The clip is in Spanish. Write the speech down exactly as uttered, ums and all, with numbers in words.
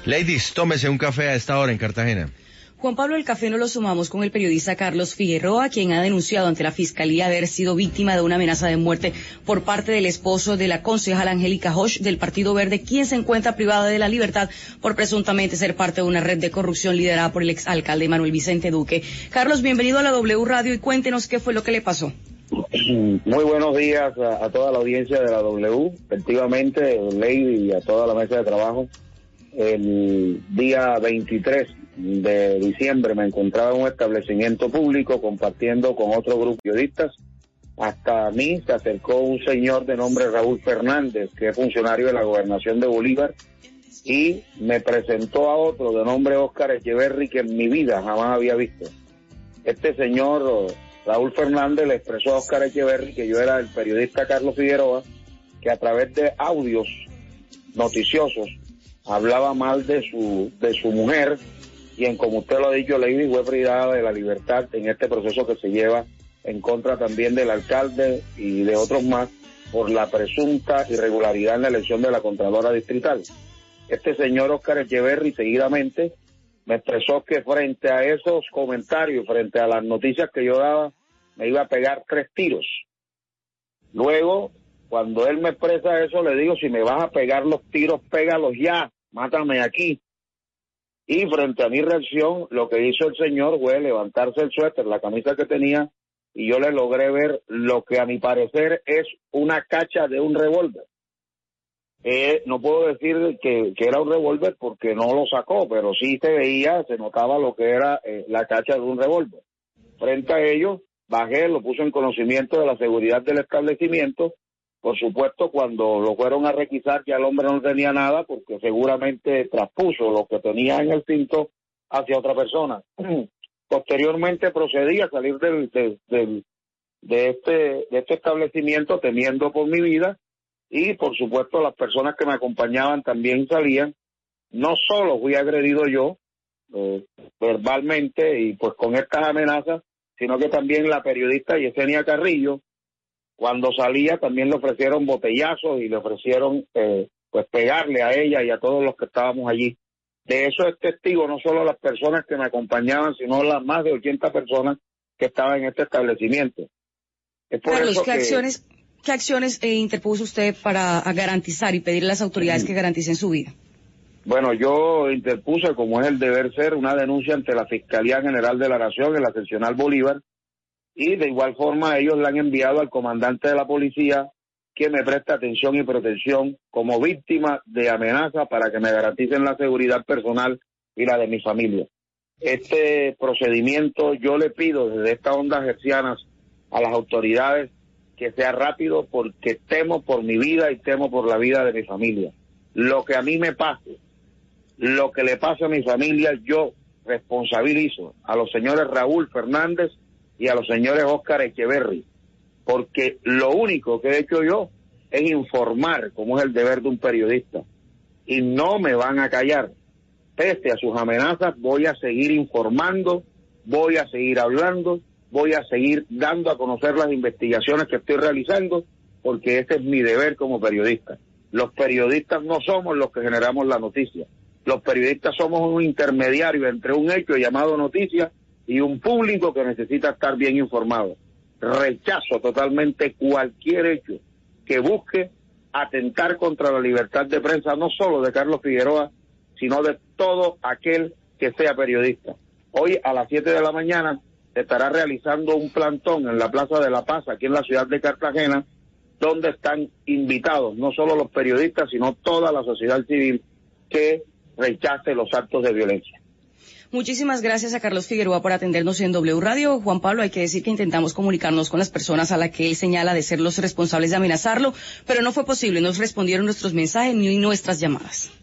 Ladies, tómese un café a esta hora en Cartagena. Juan Pablo, el café nos lo sumamos con el periodista Carlos Figueroa, quien ha denunciado ante la Fiscalía haber sido víctima de una amenaza de muerte por parte del esposo de la concejala Angélica Hosch del Partido Verde, quien se encuentra privada de la libertad por presuntamente ser parte de una red de corrupción liderada por el exalcalde Manuel Vicente Duque. Carlos, bienvenido a la W Radio y cuéntenos qué fue lo que le pasó. Muy buenos días a, a toda la audiencia de la W, efectivamente, Lady, y a toda la mesa de trabajo. El día veintitrés de diciembre me encontraba en un establecimiento público compartiendo con otro grupo de periodistas. Hasta mí se acercó un señor de nombre Raúl Fernández, que es funcionario de la gobernación de Bolívar, y me presentó a otro de nombre Óscar Echeverry, que en mi vida jamás había visto. Este señor Raúl Fernández le expresó a Óscar Echeverry que yo era el periodista Carlos Figueroa, que a través de audios noticiosos hablaba mal de su de su mujer, y en, como usted lo ha dicho, Lady, fue privada de la libertad en este proceso que se lleva en contra también del alcalde y de otros más por la presunta irregularidad en la elección de la Contralora Distrital. Este señor Óscar Echeverry seguidamente me expresó que frente a esos comentarios, frente a las noticias que yo daba, me iba a pegar tres tiros. Luego, cuando él me expresa eso, le digo, si me vas a pegar los tiros, pégalos ya, mátame aquí. Y frente a mi reacción, lo que hizo el señor fue levantarse el suéter, la camisa que tenía, y yo le logré ver lo que a mi parecer es una cacha de un revólver. Eh, no puedo decir que, que era un revólver porque no lo sacó, pero sí se veía, se notaba lo que era eh, la cacha de un revólver. Frente a ello, bajé, lo puse en conocimiento de la seguridad del establecimiento. Por supuesto, cuando lo fueron a requisar, ya el hombre no tenía nada, porque seguramente traspuso lo que tenía en el cinto hacia otra persona. Posteriormente procedí a salir del, del, del, de, este, de este establecimiento temiendo por mi vida, y por supuesto las personas que me acompañaban también salían. No solo fui agredido yo, eh, verbalmente y pues con estas amenazas, sino que también la periodista Yesenia Carrillo, cuando salía, también le ofrecieron botellazos y le ofrecieron eh, pues pegarle a ella y a todos los que estábamos allí. De eso es testigo no solo las personas que me acompañaban, sino las más de ochenta personas que estaban en este establecimiento. Es por Carlos, eso ¿qué que... acciones, qué acciones eh, interpuso usted para garantizar y pedirle a las autoridades que garanticen su vida? Bueno, yo interpuse, como es el deber ser, una denuncia ante la Fiscalía General de la Nación en la seccional Bolívar, y de igual forma ellos le han enviado al comandante de la policía que me preste atención y protección como víctima de amenaza para que me garanticen la seguridad personal y la de mi familia. Este procedimiento yo le pido desde estas ondas hercianas a las autoridades que sea rápido, porque temo por mi vida y temo por la vida de mi familia. Lo que a mí me pase, lo que le pase a mi familia, yo responsabilizo a los señores Raúl Fernández y a los señores Óscar Echeverry, porque lo único que he hecho yo es informar, como es el deber de un periodista, y no me van a callar. Pese a sus amenazas, voy a seguir informando, voy a seguir hablando, voy a seguir dando a conocer las investigaciones que estoy realizando, porque ese es mi deber como periodista. Los periodistas no somos los que generamos la noticia. Los periodistas somos un intermediario entre un hecho llamado noticia y un público que necesita estar bien informado. Rechazo totalmente cualquier hecho que busque atentar contra la libertad de prensa, no solo de Carlos Figueroa, sino de todo aquel que sea periodista. Hoy a las siete de la mañana se estará realizando un plantón en la Plaza de la Paz, aquí en la ciudad de Cartagena, donde están invitados no solo los periodistas, sino toda la sociedad civil que rechace los actos de violencia. Muchísimas gracias a Carlos Figueroa por atendernos en W Radio. Juan Pablo, hay que decir que intentamos comunicarnos con las personas a las que él señala de ser los responsables de amenazarlo, pero no fue posible. Nos respondieron nuestros mensajes ni nuestras llamadas.